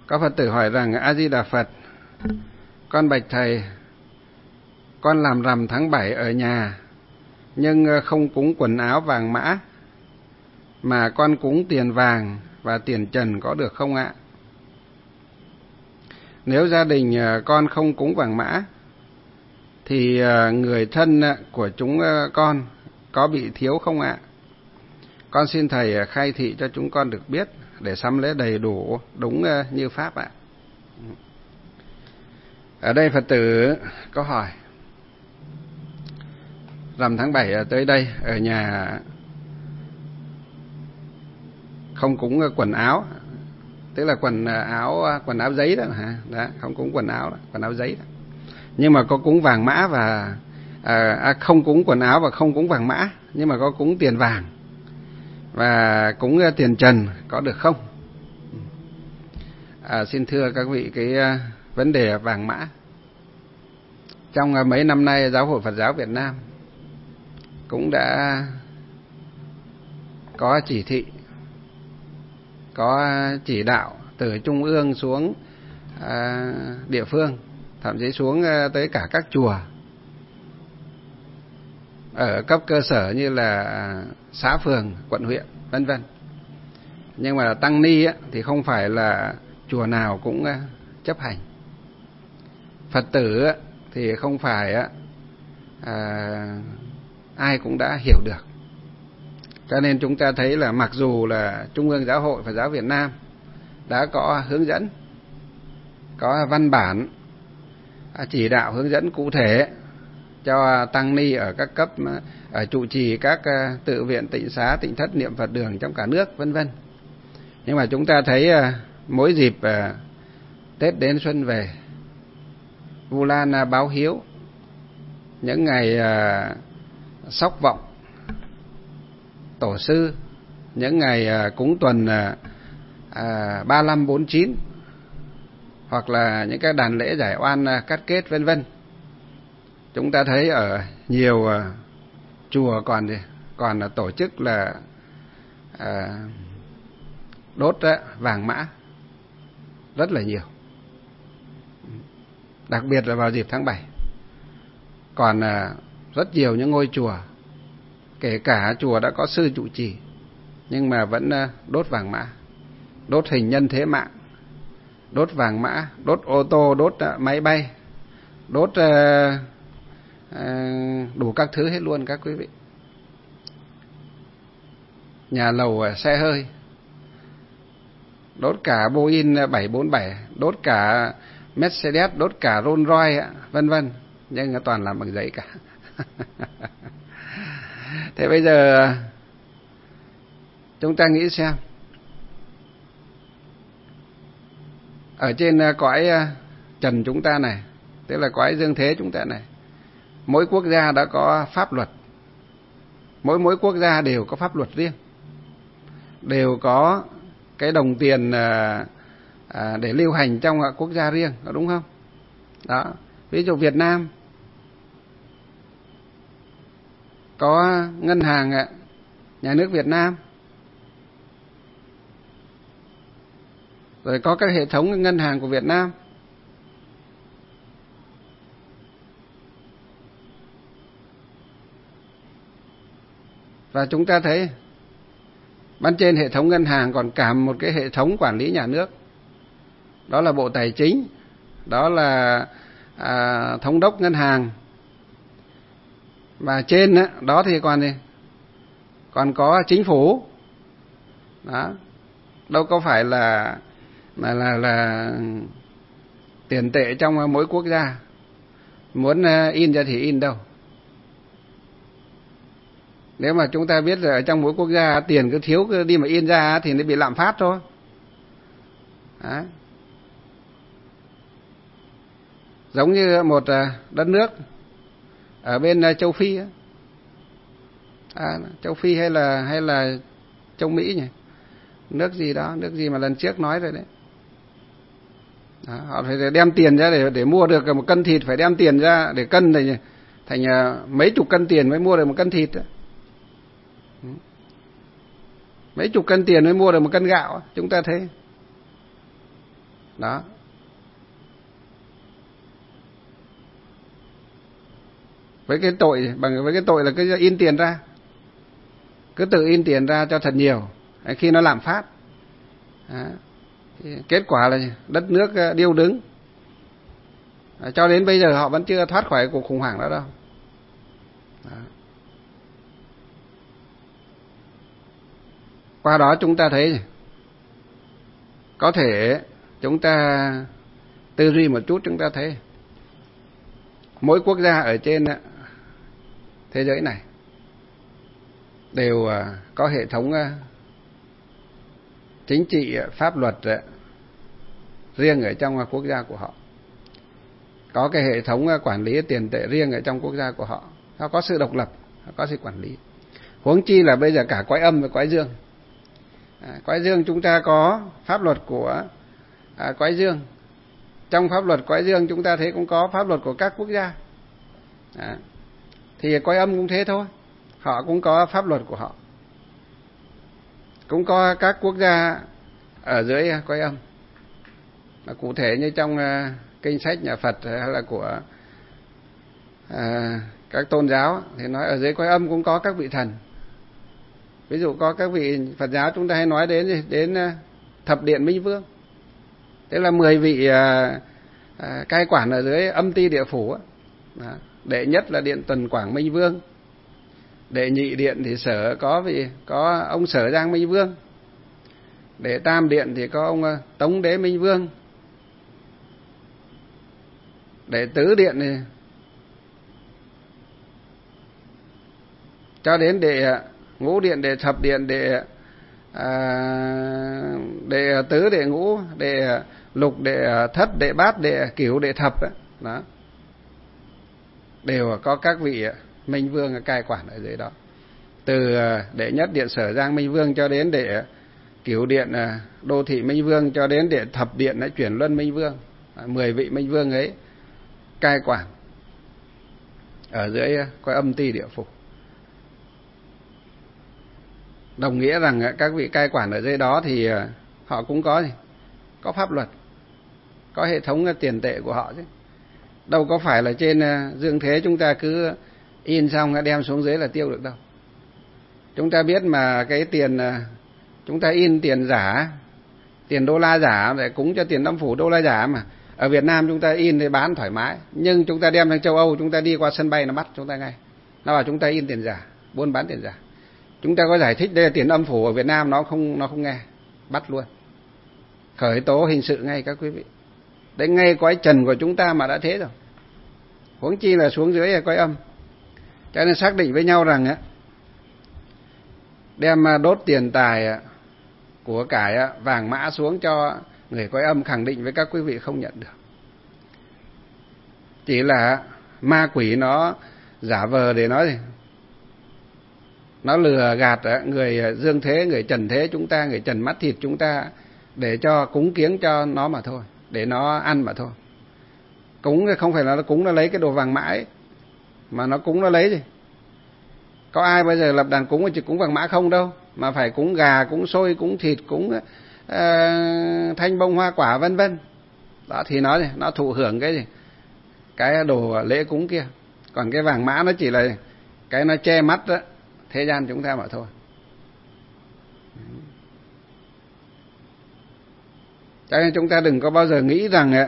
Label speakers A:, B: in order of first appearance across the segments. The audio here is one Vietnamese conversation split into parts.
A: Có Phật tử hỏi rằng: A Di Đà Phật, con bạch thầy, con làm rằm tháng 7 ở nhà nhưng không cúng quần áo vàng mã, mà con cúng tiền vàng và tiền trần có được không ạ? Nếu gia đình con không cúng vàng mã thì người thân của chúng con có bị thiếu không ạ? Con xin thầy khai thị cho chúng con được biết để sắm lễ đầy đủ đúng như pháp ạ. Ở đây Phật tử có hỏi: rằm tháng 7 tới đây, ở nhà không cúng quần áo, tức là quần áo giấy đó hả? Đó, không cúng quần áo giấy đó. Nhưng mà có cúng vàng mã và không cúng quần áo và không cúng vàng mã, nhưng mà có cúng tiền vàng và cúng tiền trần có được không? Xin thưa các vị, cái vấn đề vàng mã trong mấy năm nay Giáo hội Phật giáo Việt Nam cũng đã có chỉ thị, có chỉ đạo từ trung ương xuống địa phương, thậm chí xuống tới cả các chùa ở cấp cơ sở như là xã phường, quận huyện, vân vân. Nhưng mà tăng ni thì không phải là chùa nào cũng chấp hành. Phật tử thì không phải ai cũng đã hiểu được. Cho nên chúng ta thấy là mặc dù là Trung ương Giáo hội Phật giáo Việt Nam đã có hướng dẫn, có văn bản chỉ đạo hướng dẫn cụ thể cho tăng ni ở các cấp, ở trụ trì các tự viện, tịnh xá, tịnh thất, niệm Phật đường trong cả nước, vân vân. Nhưng mà chúng ta thấy mỗi dịp Tết đến xuân về, Vu Lan báo hiếu, những ngày sóc vọng tổ sư, những ngày cúng tuần 35, 49, hoặc là những cái đàn lễ giải oan cắt kết, vân vân. Chúng ta thấy ở nhiều chùa còn tổ chức là đốt vàng mã rất là nhiều, đặc biệt là vào dịp tháng 7. Còn rất nhiều những ngôi chùa, kể cả chùa đã có sư trụ trì, nhưng mà vẫn đốt vàng mã, đốt hình nhân thế mạng, đốt vàng mã, đốt ô tô, đốt máy bay, đốt đủ các thứ hết luôn các quý vị. Nhà lầu, xe hơi, đốt cả Boeing 747, đốt cả Mercedes, đốt cả Rolls Royce, vân vân, nhưng toàn làm bằng giấy cả. Thế bây giờ chúng ta nghĩ xem, ở trên cõi trần chúng ta này, tức là cõi dương thế chúng ta này, mỗi quốc gia đã có pháp luật, mỗi quốc gia đều có pháp luật riêng, đều có cái đồng tiền để lưu hành trong quốc gia riêng, đúng không? Đó, ví dụ Việt Nam có ngân hàng nhà nước Việt Nam, rồi có các hệ thống ngân hàng của Việt Nam. Và chúng ta thấy bên trên hệ thống ngân hàng còn cả một cái hệ thống quản lý nhà nước, đó là Bộ Tài chính, đó là thống đốc ngân hàng. Và trên đó thì còn có chính phủ. Đó, đâu có phải là tiền tệ trong mỗi quốc gia muốn in ra thì in đâu. Nếu mà chúng ta biết là ở trong mỗi quốc gia tiền cứ thiếu cứ đi mà in ra thì nó bị lạm phát thôi. Đó. Giống như một đất nước ở bên châu Phi, châu Phi hay là châu Mỹ nhỉ, nước gì mà lần trước nói rồi đấy. Đó, họ phải đem tiền ra để mua được một cân thịt, phải đem tiền ra để cân này thành mấy chục cân tiền mới mua được một cân thịt đó. Mấy chục cân tiền mới mua được một cân gạo, chúng ta thấy. Đó. Với cái tội là cứ in tiền ra, cứ tự in tiền ra cho thật nhiều. Khi nó lạm phát, kết quả là đất nước điêu đứng. Cho đến bây giờ họ vẫn chưa thoát khỏi cuộc khủng hoảng đó đâu. Đó. Qua đó chúng ta thấy có thể chúng ta tư duy một chút, chúng ta thấy mỗi quốc gia ở trên thế giới này đều có hệ thống chính trị, pháp luật riêng ở trong quốc gia của họ, có cái hệ thống quản lý tiền tệ riêng ở trong quốc gia của họ. Nó có sự độc lập, nó có sự quản lý. Huống chi là bây giờ cả cõi âm và cõi dương. Cõi dương chúng ta có pháp luật của cõi dương. Trong pháp luật cõi dương chúng ta thấy cũng có pháp luật của các quốc gia. Thì cõi âm cũng thế thôi, họ cũng có pháp luật của họ, cũng có các quốc gia ở dưới cõi âm. Cụ thể như trong kinh sách nhà Phật hay là của các tôn giáo thì nói ở dưới cõi âm cũng có các vị thần. Ví dụ có các vị Phật giáo chúng ta hay nói đến thập điện Minh Vương, tức là 10 vị cai quản ở dưới âm ti địa phủ. Đệ nhất là điện Tuần Quảng Minh Vương, đệ nhị điện thì có ông Sở Giang Minh Vương, đệ tam điện thì có ông Tống Đế Minh Vương, đệ tứ điện thì cho đến đệ ngũ điện, đệ thập điện, đệ tứ, đệ ngũ, đệ lục, đệ thất, đệ bát, đệ cửu, đệ thập đó, đều có các vị Minh Vương cai quản ở dưới đó. Từ đệ nhất điện Sở Giang Minh Vương cho đến đệ cửu điện Đô Thị Minh Vương cho đến đệ thập điện Chuyển Luân Minh Vương, 10 vị Minh Vương ấy cai quản ở dưới cõi âm ti địa phủ. Đồng nghĩa rằng các vị cai quản ở dưới đó thì họ cũng có pháp luật, có hệ thống tiền tệ của họ chứ. Đâu có phải là trên dương thế chúng ta cứ in xong đem xuống dưới là tiêu được đâu. Chúng ta biết mà cái tiền chúng ta in tiền giả, tiền đô la giả để cúng cho tiền âm phủ đô la giả mà. Ở Việt Nam chúng ta in thì bán thoải mái, nhưng chúng ta đem sang châu Âu, chúng ta đi qua sân bay nó bắt chúng ta ngay. Nó bảo chúng ta in tiền giả, buôn bán tiền giả. Chúng ta có giải thích đây là tiền âm phủ ở Việt Nam, nó không nghe, bắt luôn. Khởi tố hình sự ngay các quý vị. Đấy, ngay cõi trần của chúng ta mà đã thế rồi, huống chi là xuống dưới cõi âm. Cho nên xác định với nhau rằng đem đốt tiền tài của cải vàng mã xuống cho người cõi âm, khẳng định với các quý vị không nhận được. Chỉ là ma quỷ nó giả vờ để nó lừa gạt người dương thế, người trần thế chúng ta, người trần mắt thịt chúng ta, để cho cúng kiếng cho nó mà thôi, để nó ăn mà thôi. Cúng không phải là nó cúng nó lấy cái đồ vàng mã ấy, mà nó cúng nó lấy gì. Có ai bây giờ lập đàn cúng chỉ cúng vàng mã không đâu, mà phải cúng gà, cúng xôi, cúng thịt, cúng thanh bông hoa quả vân vân. Đó thì nó thụ hưởng cái đồ lễ cúng kia. Còn cái vàng mã nó chỉ là cái nó che mắt đó, thế gian chúng ta mà thôi. Cho nên chúng ta đừng có bao giờ nghĩ rằng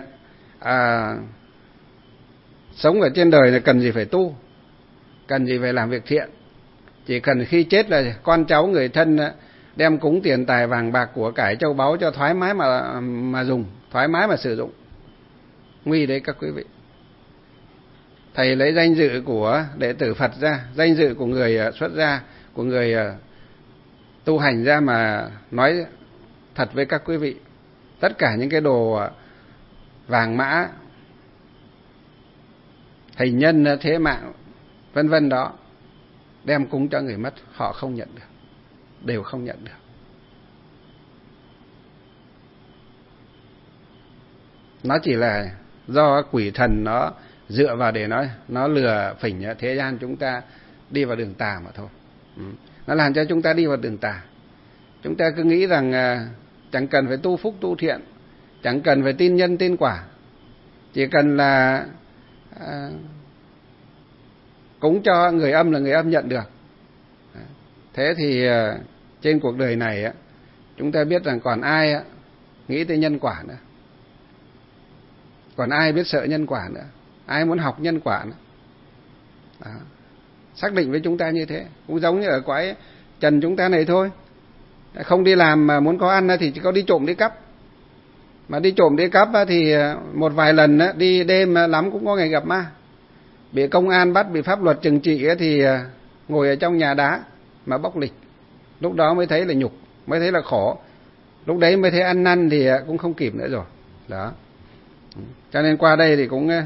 A: sống ở trên đời này cần gì phải tu, cần gì phải làm việc thiện. Chỉ cần khi chết là con cháu người thân đem cúng tiền tài vàng bạc của cải châu báu cho thoải mái mà dùng, thoải mái mà sử dụng. Nguy đấy các quý vị. Thầy lấy danh dự của đệ tử Phật ra, danh dự của người xuất gia, của người tu hành ra mà nói thật với các quý vị. Tất cả những cái đồ vàng mã, hình nhân, thế mạng, vân vân đó, đem cúng cho người mất, họ không nhận được, đều không nhận được. Nó chỉ là do quỷ thần nó dựa vào để nó lừa phỉnh thế gian chúng ta đi vào đường tà mà thôi. Nó làm cho chúng ta đi vào đường tà. Chúng ta cứ nghĩ rằng chẳng cần phải tu phúc tu thiện, chẳng cần phải tin nhân tin quả, chỉ cần là cúng cho người âm là người âm nhận được. Thế thì trên cuộc đời này chúng ta biết rằng còn ai nghĩ tới nhân quả nữa, còn ai biết sợ nhân quả nữa, ai muốn học nhân quả nữa. Đó. Xác định với chúng ta như thế, cũng giống như ở cõi trần chúng ta này thôi. Không đi làm mà muốn có ăn thì chỉ có đi trộm đi cắp. Mà đi trộm đi cắp thì một vài lần đi đêm lắm cũng có ngày gặp ma. Bị công an bắt, bị pháp luật trừng trị thì ngồi ở trong nhà đá mà bóc lịch. Lúc đó mới thấy là nhục, mới thấy là khổ. Lúc đấy mới thấy ăn năn thì cũng không kịp nữa rồi. Đó. Cho nên qua đây thì cũng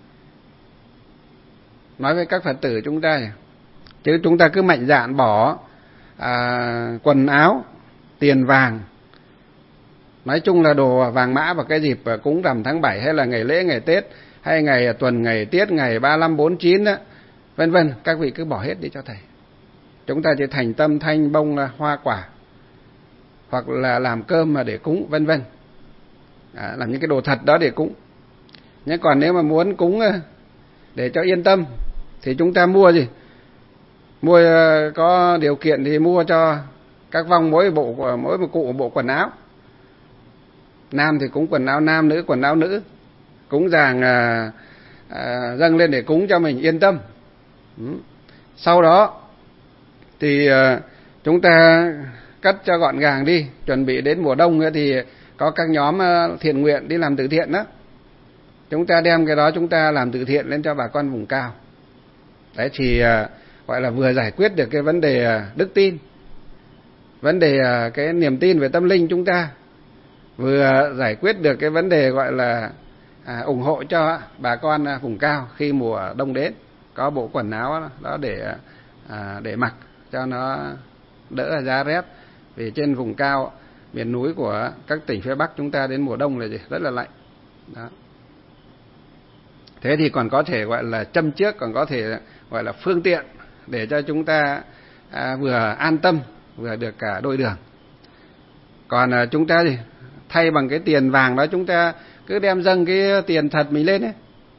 A: nói với các Phật tử chúng ta, chứ chúng ta cứ mạnh dạn bỏ quần áo, tiền vàng, nói chung là đồ vàng mã vào cái dịp cúng rằm tháng 7 hay là ngày lễ ngày Tết hay ngày tuần ngày tiết ngày 35 49 đó, vân vân, các vị cứ bỏ hết đi cho thầy. Chúng ta chỉ thành tâm thanh bông hoa quả hoặc là làm cơm mà để cúng, vân vân, làm những cái đồ thật đó để cúng. Nhưng còn nếu mà muốn cúng để cho yên tâm thì chúng ta mua gì? Mua có điều kiện thì mua cho các vong mỗi một cụ bộ quần áo. Nam thì cúng quần áo nam, nữ quần áo nữ. Cúng dường dâng lên để cúng cho mình yên tâm. Sau đó thì chúng ta cất cho gọn gàng đi, chuẩn bị đến mùa đông thì có các nhóm thiện nguyện đi làm từ thiện đó. Chúng ta đem cái đó chúng ta làm từ thiện lên cho bà con vùng cao. Đấy thì gọi là vừa giải quyết được cái vấn đề đức tin, vấn đề cái niềm tin về tâm linh chúng ta, vừa giải quyết được cái vấn đề gọi là ủng hộ cho bà con vùng cao khi mùa đông đến, có bộ quần áo đó để mặc cho nó đỡ giá rét. Vì trên vùng cao miền núi của các tỉnh phía Bắc chúng ta đến mùa đông là gì? Rất là lạnh. Đó. Thế thì còn có thể gọi là châm trước, còn có thể gọi là phương tiện để cho chúng ta vừa an tâm vừa được cả đôi đường. Còn chúng ta thì thay bằng cái tiền vàng đó, chúng ta cứ đem dâng cái tiền thật mình lên ấy.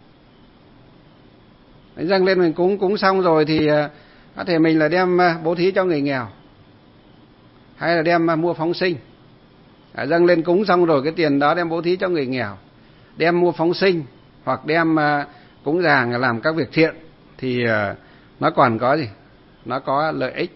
A: Dâng lên mình cúng xong rồi thì có thể mình là đem bố thí cho người nghèo, hay là đem mua phóng sinh. Dâng lên cúng xong rồi cái tiền đó đem bố thí cho người nghèo, đem mua phóng sinh, hoặc đem cúng dường làm các việc thiện thì nó còn có gì? Nó có lợi ích.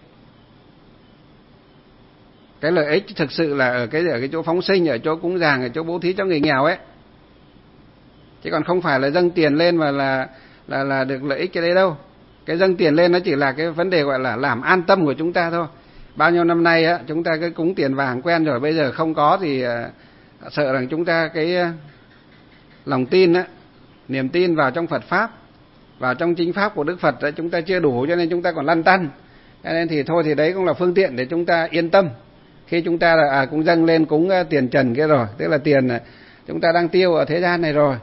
A: Cái lợi ích thực sự là ở cái chỗ phóng sinh, ở chỗ cúng dường, ở chỗ bố thí cho người nghèo ấy. Chứ còn không phải là dâng tiền lên mà là được lợi ích cái đấy đâu. Cái dâng tiền lên nó chỉ là cái vấn đề gọi là làm an tâm của chúng ta thôi. Bao nhiêu năm nay chúng ta cứ cúng tiền vàng quen rồi, bây giờ không có thì sợ rằng chúng ta cái lòng tin niềm tin vào trong Phật pháp, vào trong chính pháp của Đức Phật chúng ta chưa đủ, cho nên chúng ta còn lăn tăn. Cho nên thì thôi thì đấy cũng là phương tiện để chúng ta yên tâm. Khi chúng ta là cũng dâng lên cúng tiền trần kia rồi, tức là tiền chúng ta đang tiêu ở thế gian này rồi.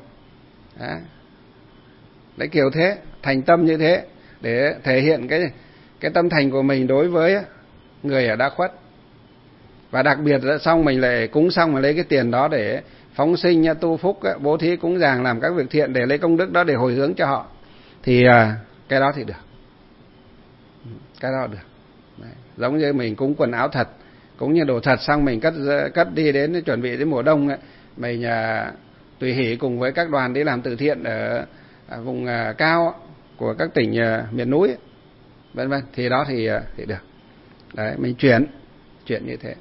A: Đấy kiểu thế, thành tâm như thế để thể hiện cái tâm thành của mình đối với người ở đã khuất. Và đặc biệt là xong mình lại cúng xong mà lấy cái tiền đó để phóng sinh, tu phúc, bố thí cúng dường, làm các việc thiện để lấy công đức đó để hồi hướng cho họ, thì cái đó thì được. Cái đó được. Đấy. Giống như mình cúng quần áo thật, cúng như đồ thật xong mình cất đi đến chuẩn bị đến mùa đông mình tùy hỷ cùng với các đoàn đi làm từ thiện ở vùng cao của các tỉnh miền núi, vân vân, thì đó thì được. Đấy, mình chuyển như thế.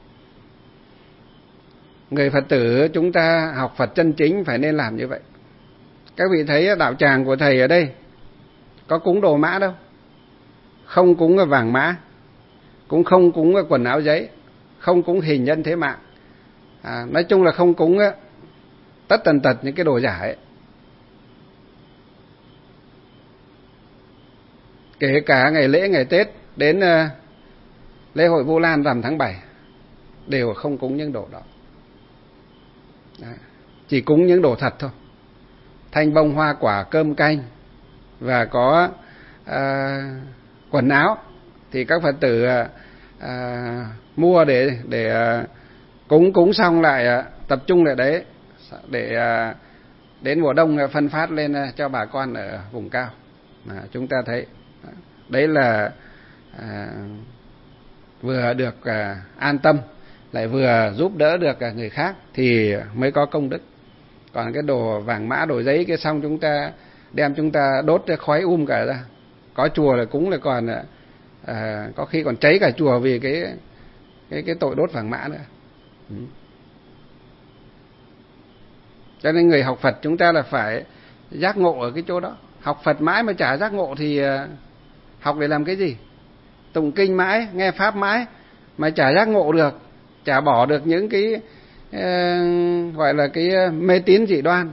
A: Người Phật tử chúng ta học Phật chân chính phải nên làm như vậy. Các vị thấy đạo tràng của thầy ở đây có cúng đồ mã đâu, không cúng vàng mã, cũng không cúng quần áo giấy, không cúng hình nhân thế mạng, nói chung là không cúng tất tần tật những cái đồ giả ấy. Kể cả ngày lễ ngày Tết đến lễ hội Vu Lan rằm tháng 7 đều không cúng những đồ đó. Đấy. Chỉ cúng những đồ thật thôi, thanh bông hoa quả cơm canh và có quần áo thì các Phật tử mua để cúng xong lại tập trung lại đấy, để đến mùa đông phân phát lên cho bà con ở vùng cao. Chúng ta thấy đấy là vừa được an tâm, lại vừa giúp đỡ được người khác thì mới có công đức. Còn cái đồ vàng mã đồ giấy cái xong chúng ta đem chúng ta đốt khói cả ra, có chùa là cúng là còn có khi còn cháy cả chùa vì cái tội đốt vàng mã nữa. Cho nên người học Phật chúng ta là phải giác ngộ ở cái chỗ đó. Học Phật mãi mà chả giác ngộ thì học để làm cái gì? Tụng kinh mãi, nghe pháp mãi mà chả giác ngộ được, chả bỏ được những cái gọi là cái mê tín dị đoan,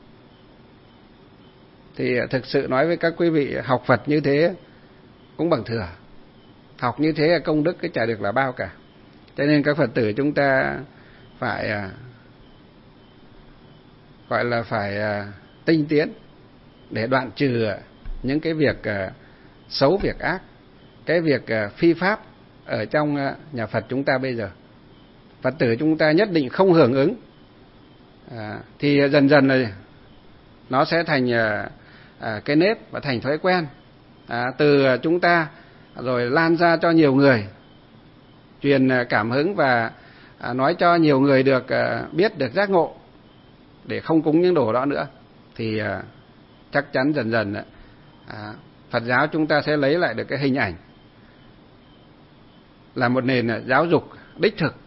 A: thì thực sự nói với các quý vị, học Phật như thế cũng bằng thừa. Học như thế là công đức cái chả được là bao cả. Cho nên các Phật tử chúng ta phải gọi là phải tinh tiến để đoạn trừ những cái việc xấu, việc ác, cái việc phi pháp ở trong nhà Phật chúng ta bây giờ. Phật tử chúng ta nhất định không hưởng ứng thì dần dần này nó sẽ thành cái nếp và thành thói quen từ chúng ta rồi lan ra cho nhiều người, truyền cảm hứng và nói cho nhiều người được biết, được giác ngộ để không cúng những đồ đó nữa, thì chắc chắn dần dần Phật giáo chúng ta sẽ lấy lại được cái hình ảnh là một nền giáo dục đích thực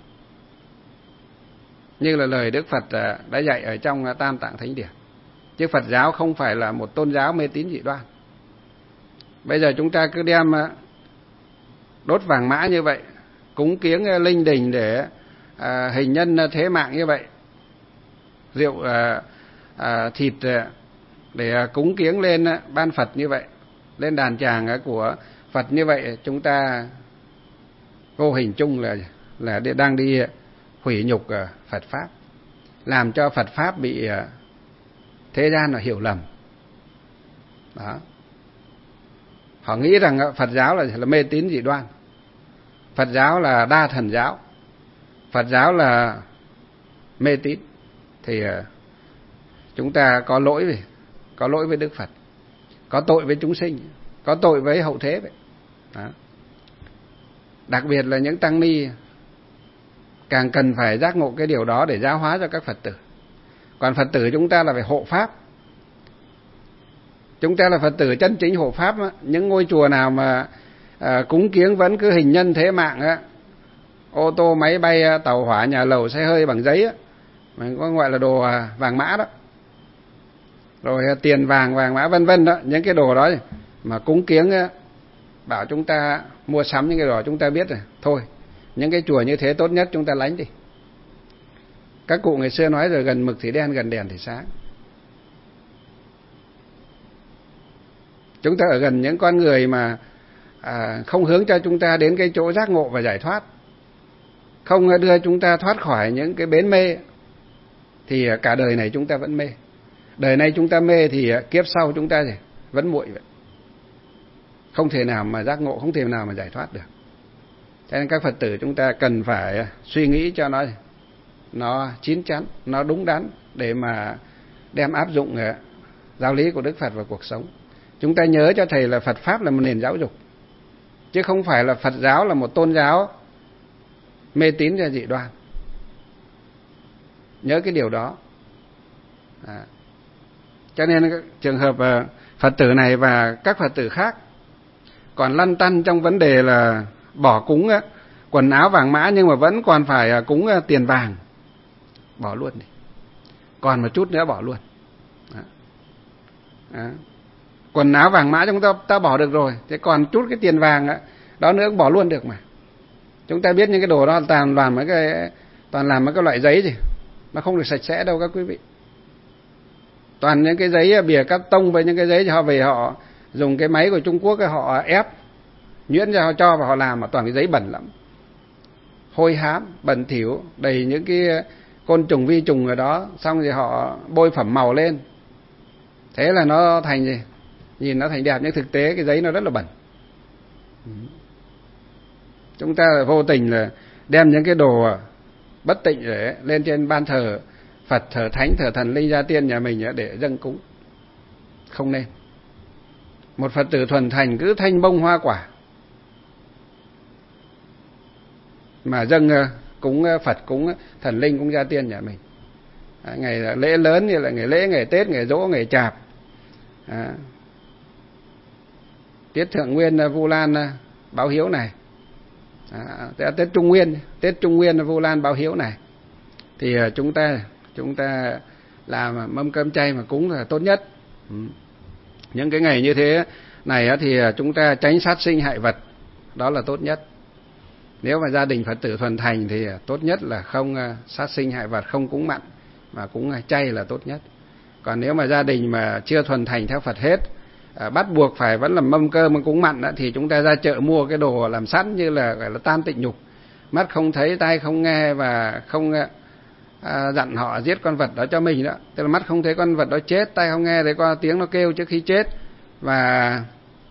A: như là lời Đức Phật đã dạy ở trong Tam Tạng Thánh Điển. Chứ Phật giáo không phải là một tôn giáo mê tín dị đoan. Bây giờ chúng ta cứ đem đốt vàng mã như vậy, cúng kiếng linh đình để hình nhân thế mạng như vậy, rượu thịt để cúng kiếng lên ban Phật như vậy, lên đàn tràng của Phật như vậy, chúng ta vô hình chung là đang đi hủy nhục Phật pháp, làm cho Phật pháp bị thế gian là hiểu lầm. Đó. Họ nghĩ rằng Phật giáo là mê tín dị đoan, Phật giáo là đa thần giáo, Phật giáo là mê tín, thì chúng ta có lỗi với Đức Phật, có tội với chúng sinh, có tội với hậu thế vậy. Đó. Đặc biệt là những tăng ni càng cần phải giác ngộ cái điều đó để giáo hóa cho các Phật tử. Còn Phật tử chúng ta là phải hộ pháp. Chúng ta là Phật tử chân chính hộ pháp. Những ngôi chùa nào mà cúng kiếng vẫn cứ hình nhân thế mạng á, ô tô, máy bay, tàu hỏa, nhà lầu, xe hơi bằng giấy á, mình có gọi là đồ vàng mã đó, rồi tiền vàng, vàng mã vân vân đó, những cái đồ đó mà cúng kiếng á, bảo chúng ta mua sắm những cái đồ chúng ta biết rồi, thôi những cái chùa như thế tốt nhất chúng ta lánh đi. Các cụ ngày xưa nói rồi, gần mực thì đen, gần đèn thì sáng. Chúng ta ở gần những con người mà không hướng cho chúng ta đến cái chỗ giác ngộ và giải thoát, không đưa chúng ta thoát khỏi những cái bến mê, thì cả đời này chúng ta vẫn mê. Đời này chúng ta mê thì kiếp sau chúng ta vẫn muội vậy, không thể nào mà giác ngộ, không thể nào mà giải thoát được. Cho nên các Phật tử chúng ta cần phải suy nghĩ cho nó chín chắn, nó đúng đắn để mà đem áp dụng giáo lý của Đức Phật vào cuộc sống. Chúng ta nhớ cho thầy là Phật pháp là một nền giáo dục, chứ không phải là Phật giáo là một tôn giáo mê tín và dị đoan. Nhớ cái điều đó. Cho nên trường hợp Phật tử này và các Phật tử khác còn lăn tăn trong vấn đề là bỏ cúng quần áo vàng mã nhưng mà vẫn còn phải cúng tiền vàng, bỏ luôn đi. Còn một chút nữa bỏ luôn. Quần áo vàng mã chúng ta bỏ được rồi, thế còn chút cái tiền vàng đó nữa cũng bỏ luôn được mà. Chúng ta biết những cái đồ đó toàn làm mấy cái loại giấy gì, nó không được sạch sẽ đâu các quý vị. Toàn những cái giấy bìa cắt tông với những cái giấy họ về họ dùng cái máy của Trung Quốc họ ép nhuyễn ra họ cho và họ làm, mà toàn cái giấy bẩn lắm, hôi hám, bẩn thỉu, đầy những cái côn trùng vi trùng ở đó, xong rồi họ bôi phẩm màu lên, thế là nó thành gì, nhìn nó thành đẹp, nhưng thực tế cái giấy nó rất là bẩn. Chúng ta vô tình là đem những cái đồ bất tịnh để lên trên ban thờ Phật, thờ thánh, thờ thần linh gia tiên nhà mình để dâng cúng. Không nên. Một Phật tử thuần thành cứ thanh bông hoa quả mà dâng cúng Phật, cúng thần linh, cúng gia tiên nhà mình. Ngày lễ lớn như là ngày lễ, ngày Tết, ngày Giỗ, ngày Chạp, Tiết Thượng Nguyên, Vu Lan báo hiếu này, Tết Trung Nguyên, Vu Lan báo hiếu này, thì chúng ta làm mâm cơm chay mà cúng là tốt nhất. Những cái ngày như thế này thì chúng ta tránh sát sinh hại vật, đó là tốt nhất. Nếu mà gia đình Phật tử thuần thành thì tốt nhất là không sát sinh hại vật, không cúng mặn, mà cúng chay là tốt nhất. Còn nếu mà gia đình mà chưa thuần thành theo Phật hết, bắt buộc phải vẫn làm mâm cơm cúng mặn thì chúng ta ra chợ mua cái đồ làm sẵn như là gọi là tam tịnh nhục, mắt không thấy, tai không nghe, và không dặn họ giết con vật đó cho mình đó. Tức là mắt không thấy con vật đó chết, tai không nghe thấy qua tiếng nó kêu trước khi chết, và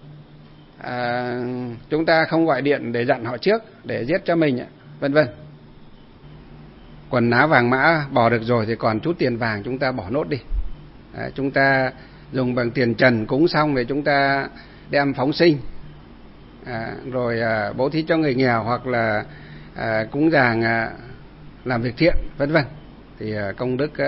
A: chúng ta không gọi điện để dặn họ trước để giết cho mình, vân vân. Quần áo vàng mã bỏ được rồi thì còn chút tiền vàng chúng ta bỏ nốt đi. Chúng ta dùng bằng tiền trần cúng xong thì chúng ta đem phóng sinh, rồi bố thí cho người nghèo, hoặc là cúng dường làm việc thiện, vân vân. Thì công đức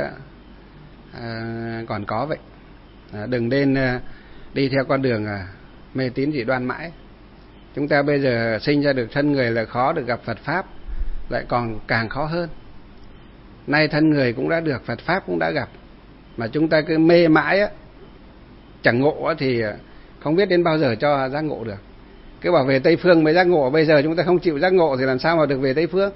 A: còn có vậy. Đừng nên đi theo con đường mê tín dị đoan mãi. Chúng ta bây giờ sinh ra được thân người là khó, được gặp Phật Pháp lại còn càng khó hơn. Nay thân người cũng đã được, Phật Pháp cũng đã gặp, mà chúng ta cứ mê mãi chẳng ngộ thì không biết đến bao giờ cho giác ngộ được. Cứ bảo về Tây Phương mới giác ngộ, bây giờ chúng ta không chịu giác ngộ thì làm sao mà được về Tây Phương?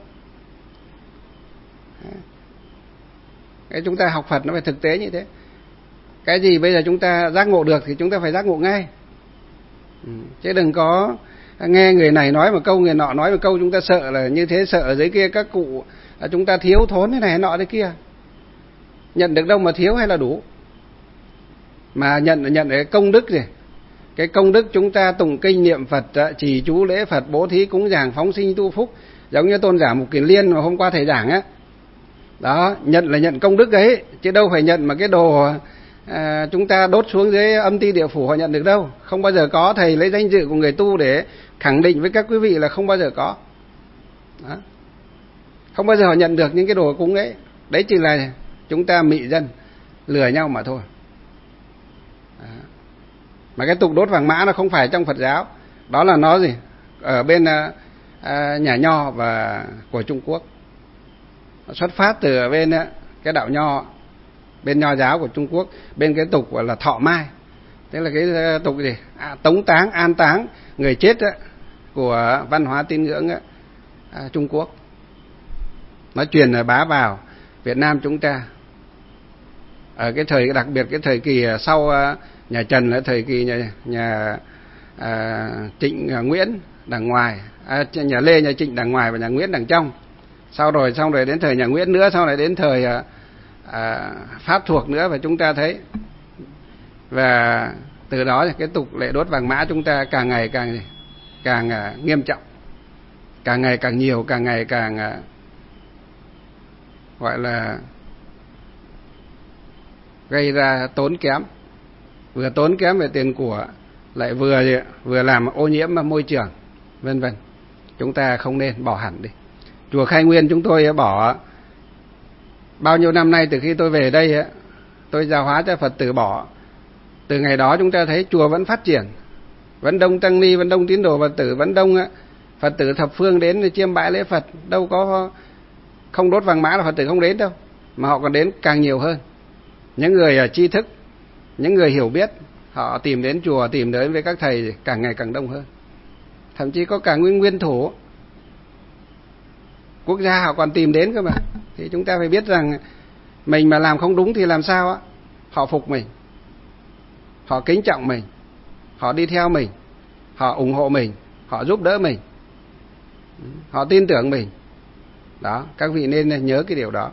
A: Cái chúng ta học Phật nó phải thực tế như thế. Cái gì bây giờ chúng ta giác ngộ được thì chúng ta phải giác ngộ ngay. Chứ đừng có nghe người này nói một câu, người nọ nói một câu, chúng ta sợ là như thế, sợ ở dưới kia các cụ chúng ta thiếu thốn thế này nọ thế kia. Nhận được đâu mà thiếu hay là đủ. Mà nhận cái công đức gì? Cái công đức chúng ta tụng kinh niệm Phật, trì chú lễ Phật, bố thí cúng dường, phóng sinh tu phúc, giống như tôn giả Mục Kiền Liên mà hôm qua thầy giảng á. Đó, nhận là nhận công đức ấy, chứ đâu phải nhận mà cái đồ chúng ta đốt xuống dưới âm ti địa phủ họ nhận được đâu. Không bao giờ có. Thầy lấy danh dự của người tu để khẳng định với các quý vị là không bao giờ có. Đó. Không bao giờ họ nhận được những cái đồ cúng ấy. Đấy chỉ là chúng ta mị dân, lừa nhau mà thôi. Đó. Mà cái tục đốt vàng mã nó không phải trong Phật giáo. Đó là nó gì? Ở bên nhà Nho và của Trung Quốc. Nó xuất phát từ bên cái đạo Nho, bên Nho giáo của Trung Quốc, bên cái tục gọi là thọ mai. Thế là cái tục gì? Tống táng, an táng người chết của văn hóa tín ngưỡng Trung Quốc. Nó truyền bá vào Việt Nam chúng ta. Ở cái thời, đặc biệt cái thời kỳ sau nhà Trần là thời kỳ nhà Trịnh Nguyễn đằng ngoài, nhà Lê, nhà Trịnh đằng ngoài và nhà Nguyễn đằng trong. Xong rồi đến thời nhà Nguyễn nữa, sau này đến thời Pháp thuộc nữa, và chúng ta thấy. Và từ đó cái tục lệ đốt vàng mã chúng ta càng ngày càng nghiêm trọng, càng ngày càng nhiều, càng ngày càng gọi là gây ra tốn kém, vừa tốn kém về tiền của, lại vừa làm ô nhiễm môi trường, vân vân. Chúng ta không nên, bỏ hẳn đi. Chùa Khai Nguyên chúng tôi bỏ bao nhiêu năm nay, từ khi tôi về đây tôi giáo hóa cho Phật tử bỏ. Từ ngày đó chúng ta thấy chùa vẫn phát triển, vẫn đông tăng ni, vẫn đông tín đồ Phật tử, vẫn đông Phật tử thập phương đến chiêm bái lễ Phật. Đâu có không đốt vàng mã là Phật tử không đến đâu, mà họ còn đến càng nhiều hơn. Những người tri thức, những người hiểu biết, họ tìm đến chùa, tìm đến với các thầy càng ngày càng đông hơn. Thậm chí có cả nguyên thủ quốc gia họ còn tìm đến cơ mà. Thì chúng ta phải biết rằng mình mà làm không đúng thì làm sao họ phục mình, họ kính trọng mình, họ đi theo mình, họ ủng hộ mình, họ giúp đỡ mình, họ tin tưởng mình. Đó, các vị nên nhớ cái điều đó.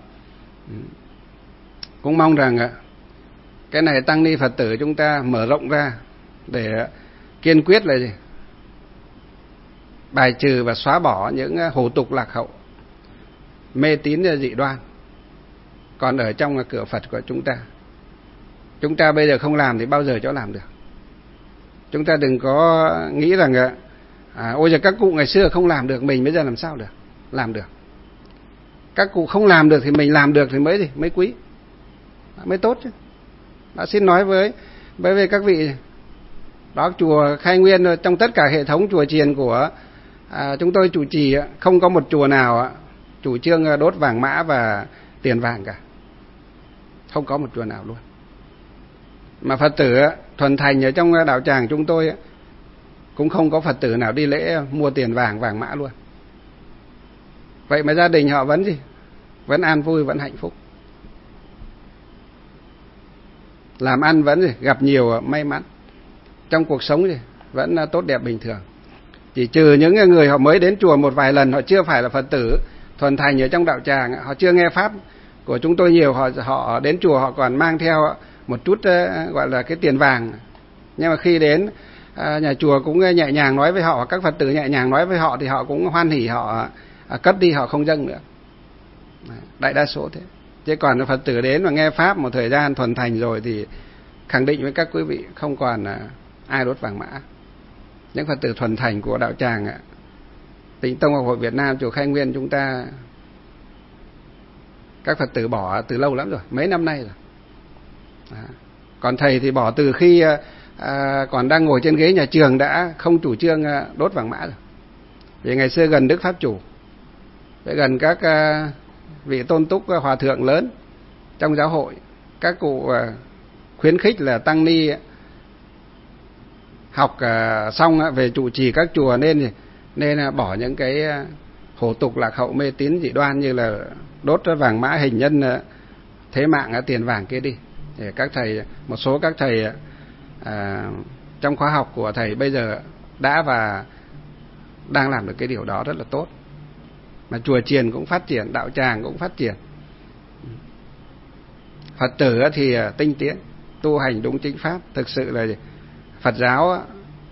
A: Cũng mong rằng cái này tăng ni Phật tử chúng ta mở rộng ra để kiên quyết là gì? Bài trừ và xóa bỏ những hủ tục lạc hậu, mê tín dị đoan. còn ở trong cửa Phật của chúng ta. Chúng ta bây giờ không làm thì bao giờ cho làm được. Chúng ta đừng có nghĩ rằng ôi giờ các cụ ngày xưa không làm được, mình bây giờ làm sao được? Làm được. Các cụ không làm được thì mình làm được thì mới quý, mới tốt chứ. Đã xin nói với các vị đó, chùa Khai Nguyên trong tất cả hệ thống chùa chiền của chúng tôi chủ trì, không có một chùa nào chủ trương đốt vàng mã và tiền vàng cả, không có một chùa nào luôn. Mà Phật tử thuần thành ở trong đạo tràng chúng tôi cũng không có Phật tử nào đi lễ mua tiền vàng mã luôn. Vậy mà gia đình họ vẫn gì? Vẫn an vui, vẫn hạnh phúc. Làm ăn vẫn gì? Gặp nhiều may mắn. Trong cuộc sống gì? Vẫn tốt đẹp bình thường. Chỉ trừ những người họ mới đến chùa một vài lần, họ chưa phải là Phật tử thuần thành ở trong đạo tràng, họ chưa nghe pháp của chúng tôi nhiều, họ đến chùa họ còn mang theo một chút gọi là cái tiền vàng. Nhưng mà khi đến nhà chùa cũng nhẹ nhàng nói với họ, các Phật tử nhẹ nhàng nói với họ thì họ cũng hoan hỉ, họ cất đi, họ không dâng nữa. Đại đa số thế. Chứ còn Phật tử đến và nghe pháp một thời gian thuần thành rồi thì khẳng định với các quý vị không còn ai đốt vàng mã. Những Phật tử thuần thành của đạo tràng Tịnh Tông Học Hội Việt Nam chùa Khai Nguyên chúng ta, các Phật tử bỏ từ lâu lắm rồi, mấy năm nay rồi. Còn thầy thì bỏ từ khi còn đang ngồi trên ghế nhà trường đã không chủ trương đốt vàng mã rồi. Vì ngày xưa gần Đức Pháp Chủ, gần các vị tôn túc hòa thượng lớn trong giáo hội, các cụ khuyến khích là tăng ni học xong về trụ trì các chùa nên bỏ những cái hổ tục lạc hậu mê tín dị đoan như là đốt vàng mã hình nhân thế mạng tiền vàng kia đi. Để các thầy, một số các thầy trong khóa học của thầy bây giờ đã và đang làm được cái điều đó rất là tốt. Mà chùa chiền cũng phát triển, đạo tràng cũng phát triển. Phật tử thì tinh tiến, tu hành đúng chính pháp. Thực sự là Phật giáo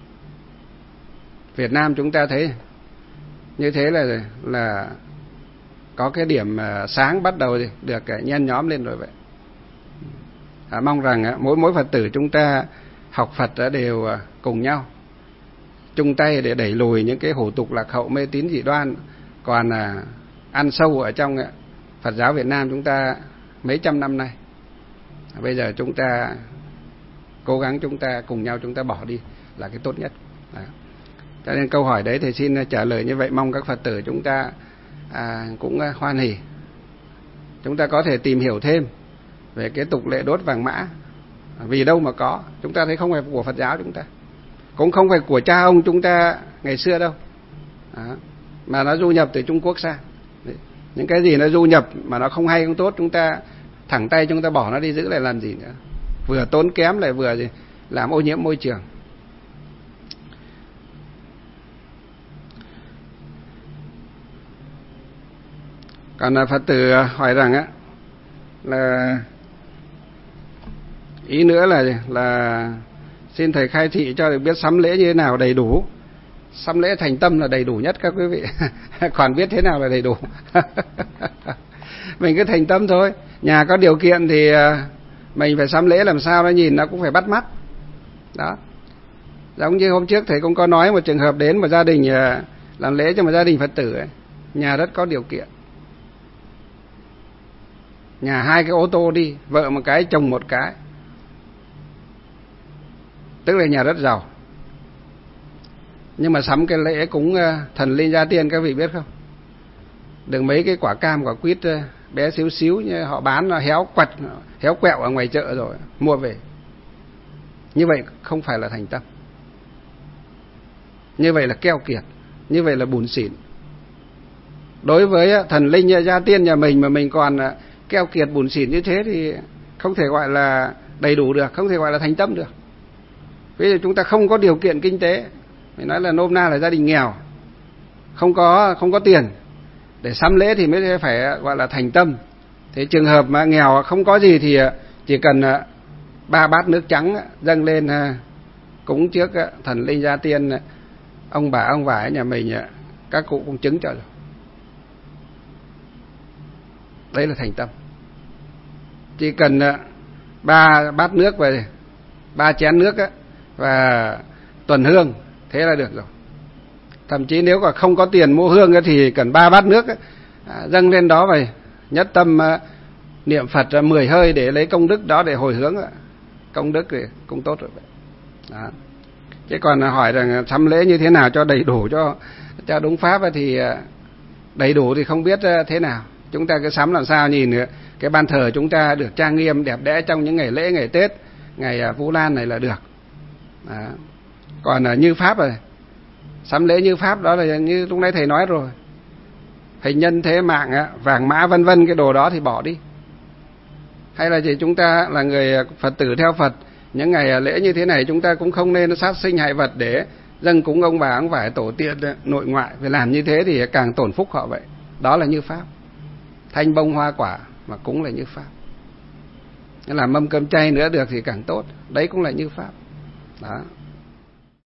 A: Việt Nam chúng ta thấy như thế là có cái điểm sáng bắt đầu được nhen nhóm lên rồi vậy. Mong rằng mỗi Phật tử chúng ta học Phật đều cùng nhau chung tay để đẩy lùi những cái hủ tục lạc hậu mê tín dị đoan còn ăn sâu ở trong Phật giáo Việt Nam chúng ta mấy trăm năm nay. Bây giờ chúng ta cố gắng, chúng ta cùng nhau chúng ta bỏ đi là cái tốt nhất. Cho nên câu hỏi đấy thầy xin trả lời như vậy. Mong các Phật tử chúng ta cũng hoan hỉ. Chúng ta có thể tìm hiểu thêm về cái tục lệ đốt vàng mã. Vì đâu mà có, chúng ta thấy không phải của Phật giáo chúng ta, cũng không phải của cha ông chúng ta ngày xưa đâu. Mà nó du nhập từ Trung Quốc sang. Những cái gì nó du nhập mà nó không hay không tốt, chúng ta thẳng tay chúng ta bỏ nó đi, giữ lại làm gì nữa. Vừa tốn kém lại vừa làm ô nhiễm môi trường. Còn Phật tử hỏi rằng là ý nữa là xin thầy khai thị cho được biết sắm lễ như thế nào đầy đủ. Sắm lễ thành tâm là đầy đủ nhất các quý vị. Còn biết thế nào là đầy đủ. Mình cứ thành tâm thôi. Nhà có điều kiện thì mình phải sắm lễ làm sao nó nhìn nó cũng phải bắt mắt. Đó. Giống như hôm trước thầy cũng có nói một trường hợp đến một gia đình làm lễ cho một gia đình Phật tử ấy. Nhà rất có điều kiện. Nhà 2 cái ô tô đi, vợ một cái, chồng một cái. Tức là nhà rất giàu. Nhưng mà sắm cái lễ cúng thần linh gia tiên các vị biết không? Đừng mấy cái quả cam, quả quýt bé xíu xíu như họ bán nó héo quặt, héo quẹo ở ngoài chợ rồi mua về. Như vậy không phải là thành tâm. Như vậy là keo kiệt, như vậy là bủn xỉn. Đối với thần linh gia tiên nhà mình mà mình còn keo kiệt bủn xỉn như thế thì không thể gọi là đầy đủ được, không thể gọi là thành tâm được. Ví dụ chúng ta không có điều kiện kinh tế, mình nói là nôm na là gia đình nghèo, không có tiền để sắm lễ thì mới phải gọi là thành tâm. Thế trường hợp mà nghèo không có gì thì chỉ cần 3 bát nước trắng dâng lên cúng trước thần linh gia tiên, ông bà ông vải nhà mình, các cụ cũng chứng cho rồi. Đấy là thành tâm. chỉ cần 3 bát nước và 3 chén nước á, và tuần hương, thế là được rồi. Thậm chí nếu mà không có tiền mua hương á, thì cần 3 bát nước á, dâng lên đó vậy, nhất tâm niệm Phật 10 hơi để lấy công đức đó để hồi hướng. Công đức thì cũng tốt rồi. Đó. Chứ còn hỏi rằng sắm lễ như thế nào cho đầy đủ, cho đúng pháp thì đầy đủ thì không biết thế nào. Chúng ta cứ sắm làm sao nhìn cái ban thờ chúng ta được trang nghiêm đẹp đẽ trong những ngày lễ, ngày Tết, ngày Vu Lan này là được. Đó. Còn như pháp rồi, sắm lễ như pháp đó là như lúc nãy thầy nói rồi, hình nhân thế mạng, vàng mã vân vân, cái đồ đó thì bỏ đi. Hay là gì, chúng ta là người Phật tử theo Phật, những ngày lễ như thế này chúng ta cũng không nên sát sinh hại vật để dâng cúng ông bà ông vải tổ tiên nội ngoại. Vì làm như thế thì càng tổn phúc họ vậy. Đó là như pháp. Thanh bông hoa quả mà cũng là như pháp. Làm mâm cơm chay nữa được thì càng tốt. Đấy cũng là như pháp. Đó.